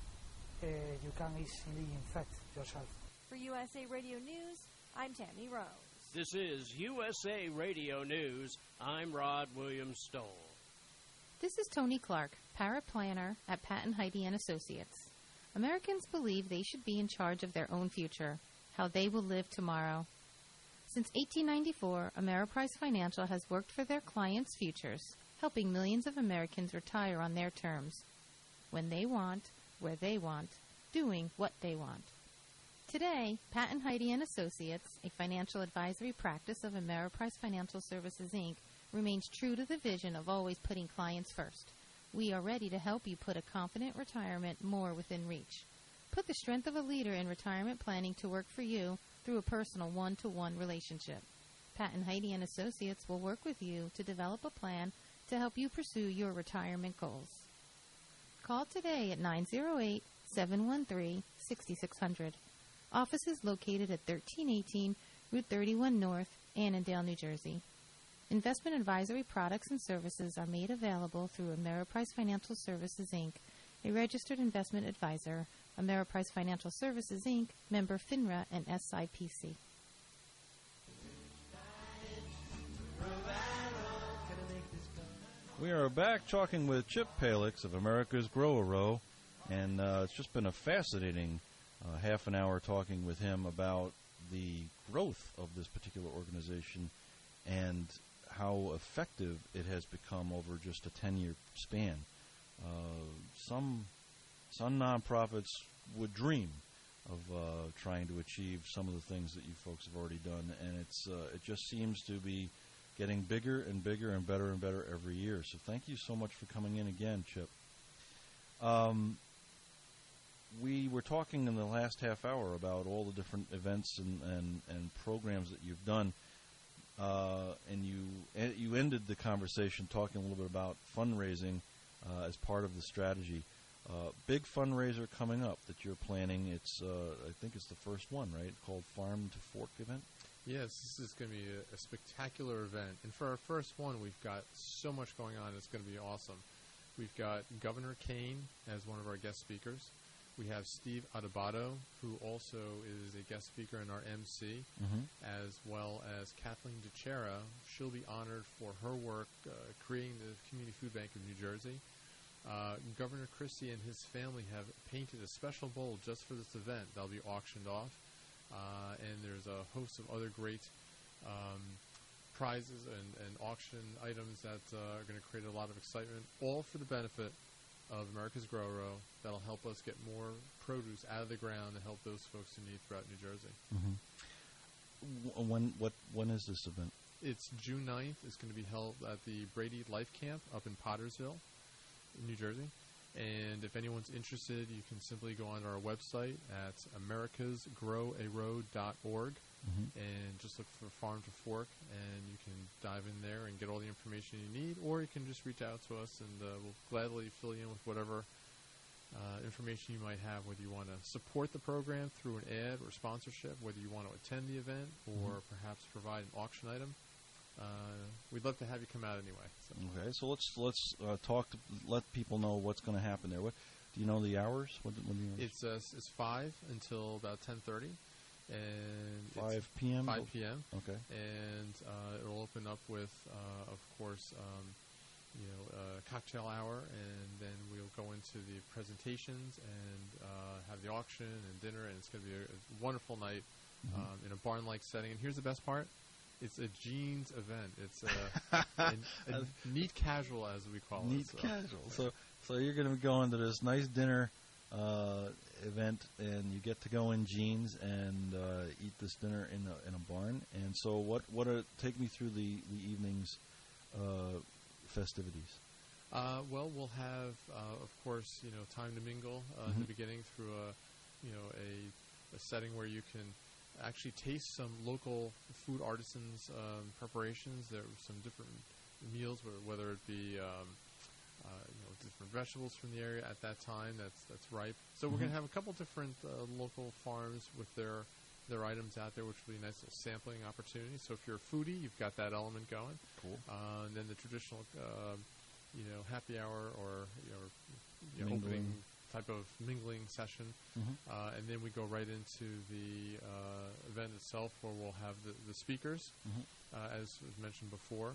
you can easily infect yourself. For USA Radio News, I'm Tammy Rose. This is USA Radio News. I'm Rod Williams Stoll. This is Tony Clark, paraplanner at Patton Heidi & Associates. Americans believe they should be in charge of their own future, how they will live tomorrow. Since 1894, Ameriprise Financial has worked for their clients' futures, helping millions of Americans retire on their terms, when they want, where they want, doing what they want. Today, Patton Heidi & Associates, a financial advisory practice of Ameriprise Financial Services, Inc., remains true to the vision of always putting clients first. We are ready to help you put a confident retirement more within reach. Put the strength of a leader in retirement planning to work for you through a personal one-to-one relationship. Patton Heidi & Associates will work with you to develop a plan to help you pursue your retirement goals. Call today at 908-713-6600. Office is located at 1318 Route 31 North, Annandale, New Jersey. Investment advisory products and services are made available through Ameriprise Financial Services, Inc., a registered investment advisor. Ameriprise Financial Services, Inc., member FINRA and SIPC. We are back talking with Chip Palix of America's Grow-A-Row, and it's just been a fascinating half an hour talking with him about the growth of this particular organization and how effective it has become over just a 10-year span. Some nonprofits would dream of trying to achieve some of the things that you folks have already done, and it just seems to be getting bigger and bigger and better every year. So thank you so much for coming in again, Chip. We were talking in the last half hour about all the different events and programs that you've done, and you ended the conversation talking a little bit about fundraising as part of the strategy. Big fundraiser coming up that you're planning. It's I think it's the first one, right? Called Farm to Fork event. Yes, this is going to be a spectacular event. And for our first one, we've got so much going on. It's going to be awesome. We've got Governor Kane as one of our guest speakers. We have Steve Adubato, who also is a guest speaker in our MC, as well as Kathleen DeCera. She'll be honored for her work creating the Community Food Bank of New Jersey. Governor Christie and his family have painted a special bowl just for this event. They'll be auctioned off. And there's a host of other great prizes and auction items that are going to create a lot of excitement, all for the benefit of America's Grow-A-Row. That'll help us get more produce out of the ground and help those folks in need throughout New Jersey. When is this event? It's June 9th. It's going to be held at the Brady Life Camp up in Pottersville, New Jersey. And if anyone's interested, you can simply go on our website at americasgrowarow.org and just look for Farm to Fork, and you can dive in there and get all the information you need, or you can just reach out to us, and we'll gladly fill you in with whatever information you might have, whether you want to support the program through an ad or sponsorship, whether you want to attend the event or perhaps provide an auction item. we'd love to have you come out anyway. So. Okay, so let's let people know what's going to happen there. What do you know the hours? What do you know? It's 5 until about 10:30, and 5 p.m. 5 p.m. Okay, and it'll open up with, of course, cocktail hour, and then we'll go into the presentations and have the auction and dinner, and it's going to be a wonderful night in a barn-like setting. And here's the best part. It's a jeans event. It's a neat casual, as we call it. Neat casual. So you're going to be going to this nice dinner event, and you get to go in jeans and eat this dinner in a barn. And so take me through the evening's festivities. Well, we'll have, of course, time to mingle in the beginning through a setting where you can actually taste some local food artisans' preparations. There are some different meals, whether it be different vegetables from the area at that time that's ripe. So we're going to have a couple different local farms with their items out there, which will be a nice little sampling opportunity. So if you're a foodie, you've got that element going. Cool. And then the traditional, happy hour or opening type of mingling session, and then we go right into the event itself, where we'll have the speakers, as was mentioned before,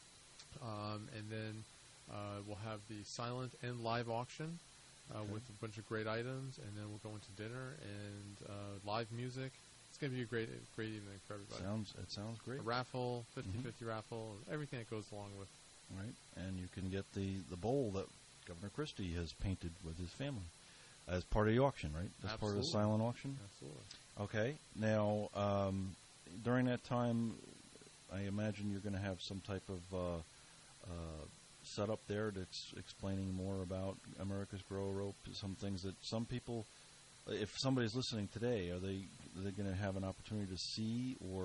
and then we'll have the silent and live auction with a bunch of great items, and then we'll go into dinner and live music. It's going to be a great evening for everybody. It sounds great. A raffle, 50-50 raffle, everything that goes along with. Right, and you can get the bowl that Governor Christie has painted with his family as part of the auction, right? As part of the silent auction? Absolutely. Okay. Now, during that time, I imagine you're going to have some type of setup there that's explaining more about America's Grow Rope, some things that some people, if somebody's listening today, are they going to have an opportunity to see or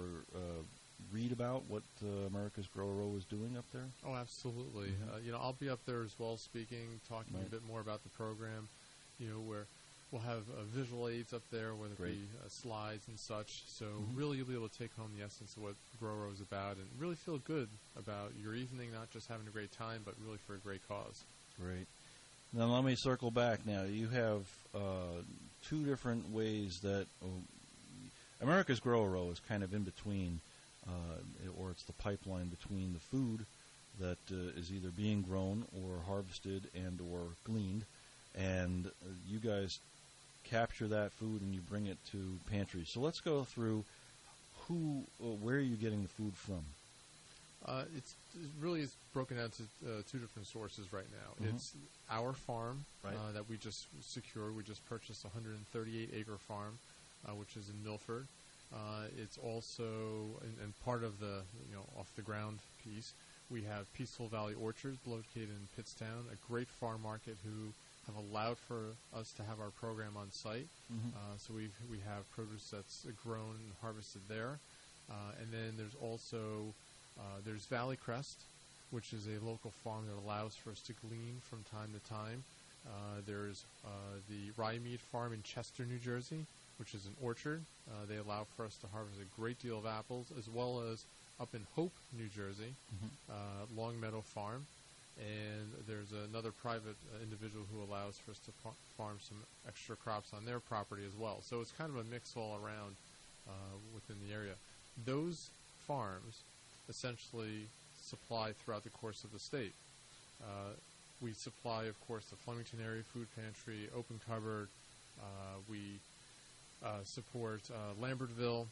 read about what America's Grow Row is doing up there? Oh, absolutely. I'll be up there as well, speaking, talking a bit more about the program. Where we'll have visual aids up there, whether it be slides and such. So really, you'll be able to take home the essence of what Grow Row is about, and really feel good about your evening, not just having a great time, but really for a great cause. Great. Now let me circle back. Now you have two different ways that America's Grow Row is kind of in between. Or it's the pipeline between the food that is either being grown or harvested and or gleaned, and you guys capture that food and you bring it to pantries. So let's go through where are you getting the food from? It really is broken down to two different sources right now. It's our farm that we just secured. We just purchased a 138-acre farm, which is in Milford. It's also, and part of the off-the-ground piece, we have Peaceful Valley Orchards located in Pittstown, a great farm market who have allowed for us to have our program on site. So we have produce that's grown and harvested there. And then there's also there's Valley Crest, which is a local farm that allows for us to glean from time to time. There's the Rye Mead Farm in Chester, New Jersey, which is an orchard. They allow for us to harvest a great deal of apples, as well as up in Hope, New Jersey, Long Meadow Farm. And there's another private individual who allows for us to farm some extra crops on their property as well. So it's kind of a mix all around within the area. Those farms essentially supply throughout the course of the state. We supply, of course, the Flemington Area Food Pantry, Open Cupboard. We support Lambertville,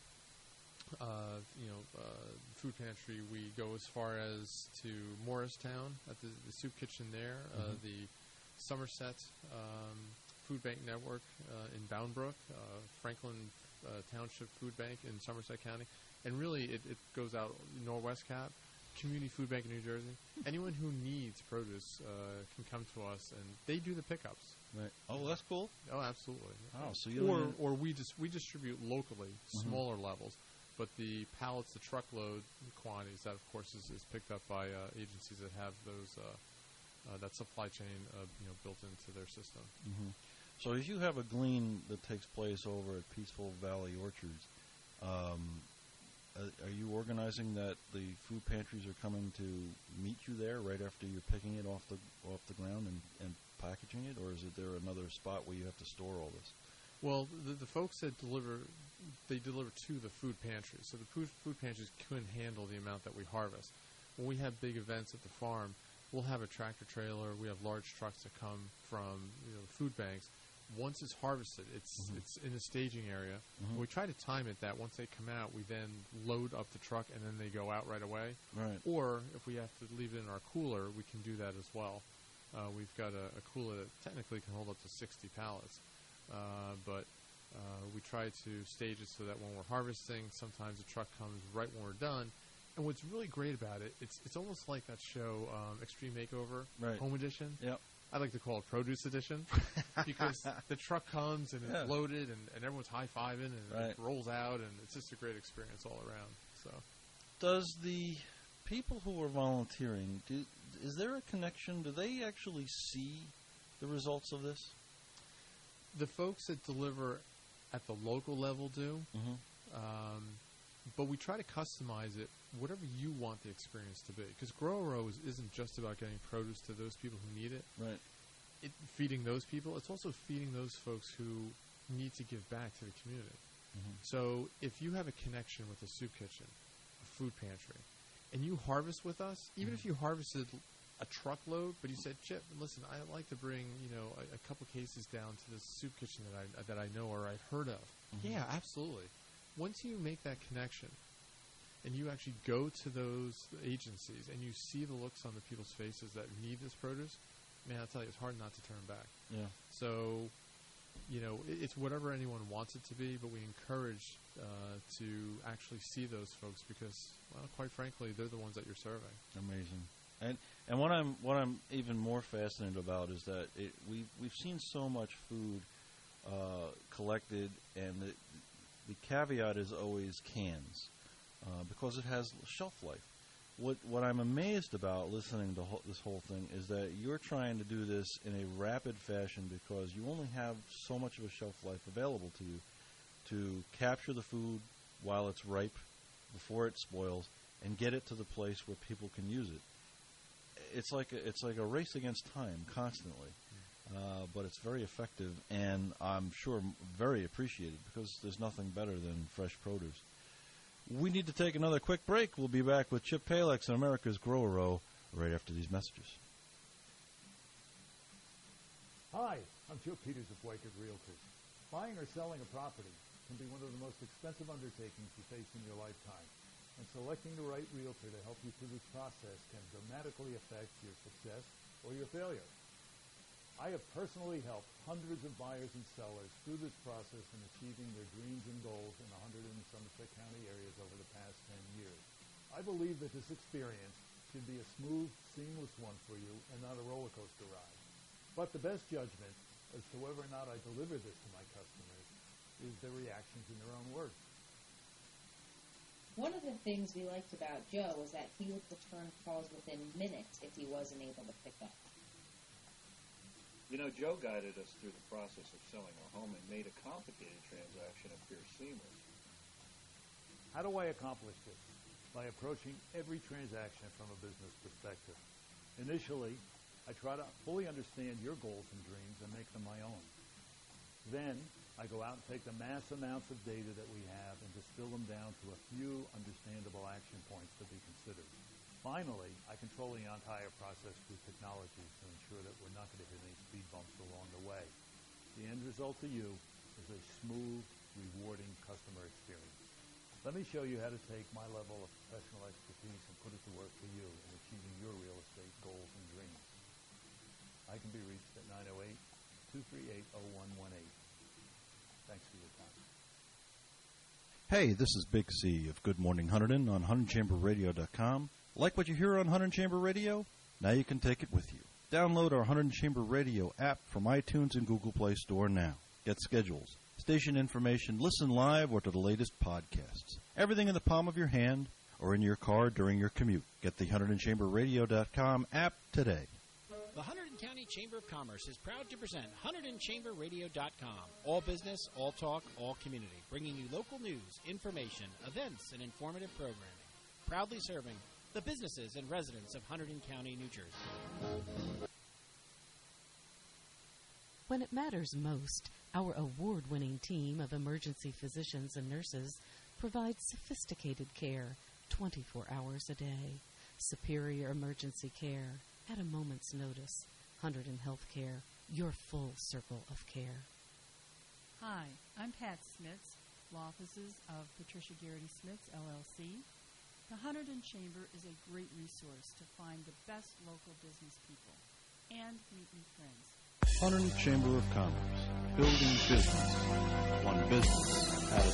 food pantry. We go as far as to Morristown at the soup kitchen there, the Somerset Food Bank Network in Boundbrook, Franklin Township Food Bank in Somerset County, and really it goes out Norwest Cap, Community Food Bank in New Jersey. Anyone who needs produce can come to us, and they do the pickups. Right. Oh, that's cool. Oh, absolutely. Oh, so you or we distribute locally, smaller levels, but the pallets, the truckload quantities, that of course is picked up by agencies that have those that supply chain built into their system. So if you have a glean that takes place over at Peaceful Valley Orchards, are you organizing that the food pantries are coming to meet you there right after you're picking it off the ground and packaging it, or is it there another spot where you have to store all this? Well, the folks that deliver to the food pantries. So the food pantries couldn't handle the amount that we harvest. When we have big events at the farm, we'll have a tractor trailer. We have large trucks that come from food banks. Once it's harvested, it's in a staging area. We try to time it that once they come out, we then load up the truck and then they go out right away. Right. Or if we have to leave it in our cooler, we can do that as well. We've got a cooler that technically can hold up to 60 pallets. But we try to stage it so that when we're harvesting, sometimes the truck comes right when we're done. And what's really great about it, it's almost like that show, Extreme Makeover, Home Edition. Yep. I like to call it Produce Edition because the truck comes and it's loaded and everyone's high-fiving and it rolls out, and it's just a great experience all around. So, does the people who are volunteering, is there a connection? Do they actually see the results of this? The folks that deliver at the local level do, but we try to customize it whatever you want the experience to be. Because Grow Row isn't just about getting produce to those people who need it. Right. Feeding those people. It's also feeding those folks who need to give back to the community. So if you have a connection with a soup kitchen, a food pantry, and you harvest with us, even if you harvested a truckload, but you said, Chip, listen, I'd like to bring a couple cases down to this soup kitchen that I know or I've heard of. Yeah, absolutely. Once you make that connection, and you actually go to those agencies and you see the looks on the people's faces that need this produce, man, I'll tell you, it's hard not to turn back. Yeah. So, it's whatever anyone wants it to be, but we encourage to actually see those folks because, well, quite frankly, they're the ones that you're serving. Amazing. And what I'm even more fascinated about is that we've seen so much food collected, and the caveat is always cans. Because it has shelf life. What I'm amazed about listening to this whole thing is that you're trying to do this in a rapid fashion because you only have so much of a shelf life available to you to capture the food while it's ripe, before it spoils, and get it to the place where people can use it. It's like a race against time constantly, but it's very effective, and I'm sure very appreciated because there's nothing better than fresh produce. We need to take another quick break. We'll be back with Chip Palex and America's Grow Row right after these messages. Hi, I'm Joe Peters of Wyckoff Realtors. Buying or selling a property can be one of the most expensive undertakings you face in your lifetime, and selecting the right realtor to help you through this process can dramatically affect your success or your failure. I have personally helped hundreds of buyers and sellers through this process in achieving their dreams and goals in 100 and Somerset County areas over the past 10 years. I believe that this experience should be a smooth, seamless one for you and not a roller coaster ride. But the best judgment as to whether or not I deliver this to my customers is their reactions in their own words. One of the things we liked about Joe was that he would return calls within minutes if he wasn't able to pick up. Joe guided us through the process of selling our home and made a complicated transaction appear seamless. How do I accomplish this? By approaching every transaction from a business perspective. Initially, I try to fully understand your goals and dreams and make them my own. Then, I go out and take the mass amounts of data that we have and distill them down to a few understandable action points to be considered. Finally, I control the entire process through technology to ensure that we're not going to hit any speed bumps along the way. The end result to you is a smooth, rewarding customer experience. Let me show you how to take my level of professional expertise and put it to work for you in achieving your real estate goals and dreams. I can be reached at 908-238-0118. Thanks for your time. Hey, this is Big C of Good Morning Hunterdon on HunterdonChamberRadio.com. Like what you hear on Hunterdon Chamber Radio? Now you can take it with you. Download our Hunterdon Chamber Radio app from iTunes and Google Play Store now. Get schedules, station information, listen live, or to the latest podcasts. Everything in the palm of your hand or in your car during your commute. Get the HunterdonChamberRadio.com app today. The Hunterdon County Chamber of Commerce is proud to present HunterdonChamberRadio.com. All business, all talk, all community. Bringing you local news, information, events, and informative programming. Proudly serving the businesses and residents of Hunterdon County, New Jersey. When it matters most, our award-winning team of emergency physicians and nurses provides sophisticated care 24 hours a day. Superior emergency care at a moment's notice. Hunterdon Healthcare, your full circle of care. Hi, I'm Pat Smits, law offices of Patricia Garrity Smits, LLC. The Hunterdon Chamber is a great resource to find the best local business people and meet new friends. Hunterdon Chamber of Commerce, building business, one business at a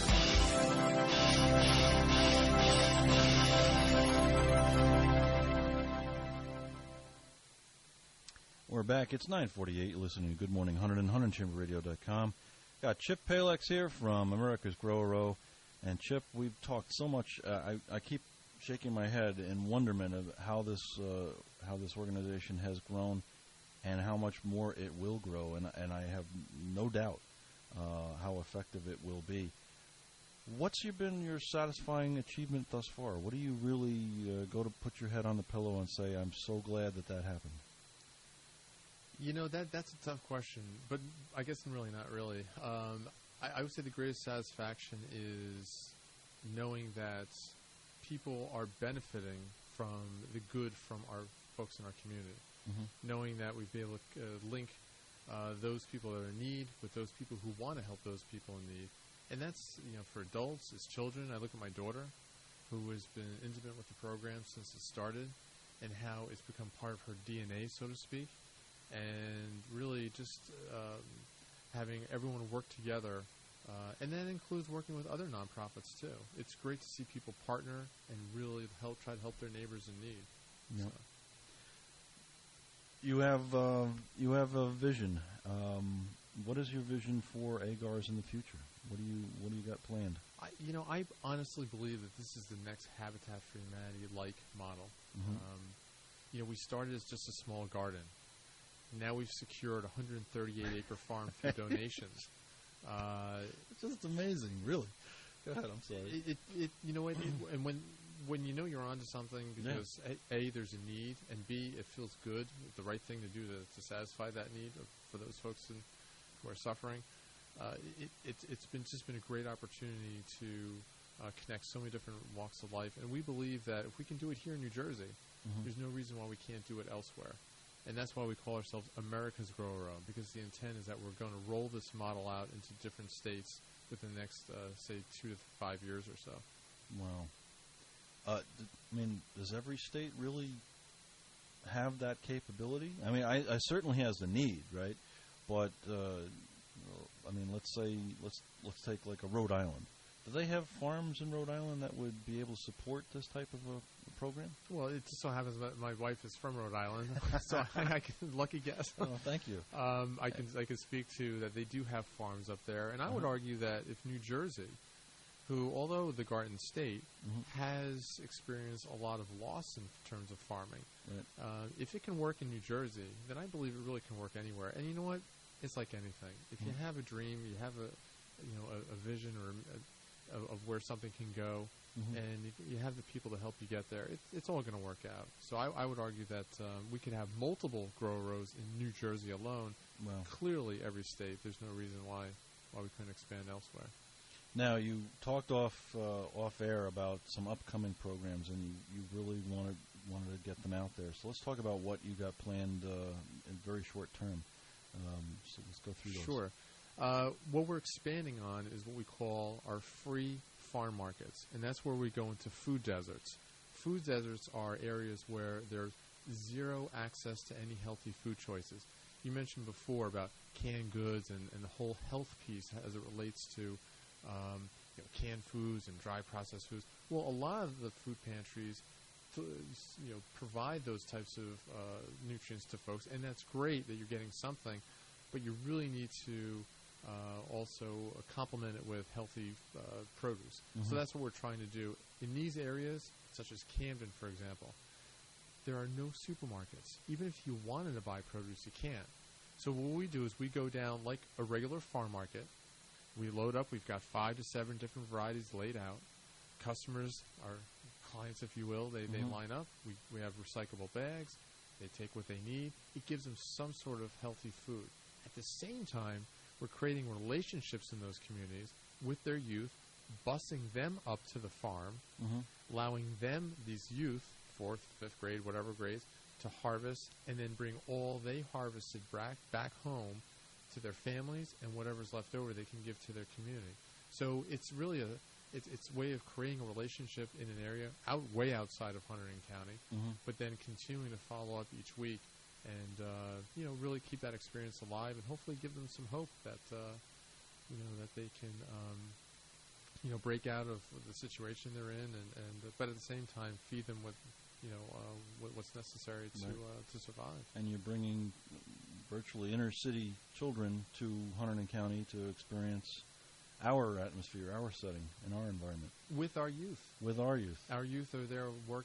time. We're back. It's 9:48. You're listening to Good Morning Hunterdon, HunterdonChamberRadio.com. Got Chip Palex here from America's Grow-A-Row. And Chip, we've talked so much. I keep shaking my head in wonderment of how this organization has grown and how much more it will grow, and I have no doubt how effective it will be. What's been your satisfying achievement thus far? What do you really go to put your head on the pillow and say, I'm so glad that happened? You know, that's a tough question, but I guess really not really. I would say the greatest satisfaction is knowing that people are benefiting from the good from our folks in our community. Mm-hmm. Knowing that we've been able to link those people that are in need with those people who want to help those people in need. And that's, for adults, as children. I look at my daughter, who has been intimate with the program since it started, and how it's become part of her DNA, so to speak. And really just having everyone work together. And that includes working with other nonprofits, too. It's great to see people partner and really try to help their neighbors in need. Yep. So. You have a vision. What is your vision for AGARS in the future? What do you got planned? I honestly believe that this is the next Habitat for Humanity-like model. Mm-hmm. We started as just a small garden. Now we've secured a 138-acre farm through donations. It's just amazing, really. Go ahead. I'm sorry. And when you know you're onto something because A, there's a need, and B, it feels good, the right thing to do to satisfy that need for those folks who are suffering. It's been a great opportunity to connect so many different walks of life, and we believe that if we can do it here in New Jersey, mm-hmm. there's no reason why we can't do it elsewhere. And that's why we call ourselves America's Grow-A-Row, because the intent is that we're going to roll this model out into different states within the next, say, 2 to 5 years or so. Wow. Does every state really have that capability? I certainly has the need, right? But let's take like a Rhode Island. Do they have farms in Rhode Island that would be able to support this type of a program? Well, it just so happens that my wife is from Rhode Island, so I can lucky guess. Oh, thank you. I can speak to that they do have farms up there, and I would argue that if New Jersey, who, although the Garden State, mm-hmm. has experienced a lot of loss in terms of farming, right. If it can work in New Jersey, then I believe it really can work anywhere. And you know what? It's like anything. If you have a dream, you have a vision or of where something can go, mm-hmm. and you have the people to help you get there, it's all going to work out. So I would argue that we could have multiple Grow-A-Rows in New Jersey alone. Well, clearly, every state, there's no reason why we couldn't expand elsewhere. Now, you talked off air about some upcoming programs, and you really wanted to get them out there. So let's talk about what you got planned in very short term. So let's go through those. Sure. What we're expanding on is what we call our free farm markets, and that's where we go into food deserts. Food deserts are areas where there's zero access to any healthy food choices. You mentioned before about canned goods and the whole health piece as it relates to canned foods and dry processed foods. Well, a lot of the food pantries provide those types of nutrients to folks, and that's great that you're getting something, but you really need to also complement it with healthy produce. Mm-hmm. So that's what we're trying to do. In these areas, such as Camden, for example, there are no supermarkets. Even if you wanted to buy produce, you can't. So what we do is we go down like a regular farm market. We load up. We've got 5 to 7 different varieties laid out. Customers, our clients, if you will, they line up. We have recyclable bags. They take what they need. It gives them some sort of healthy food. At the same time, we're creating relationships in those communities with their youth, busing them up to the farm, allowing them, these youth, 4th, 5th grade, whatever grades, to harvest and then bring all they harvested back home to their families, and whatever's left over they can give to their community. So it's really it's a way of creating a relationship in an area way outside of Hunterdon County, but then continuing to follow up each week and really keep that experience alive and hopefully give them some hope that that they can break out of the situation they're in, and but at the same time feed them with what's necessary to survive. And you're bringing virtually inner city children to Hunterdon County to experience our atmosphere, our setting, and our environment. With our youth. With our youth. Our youth are there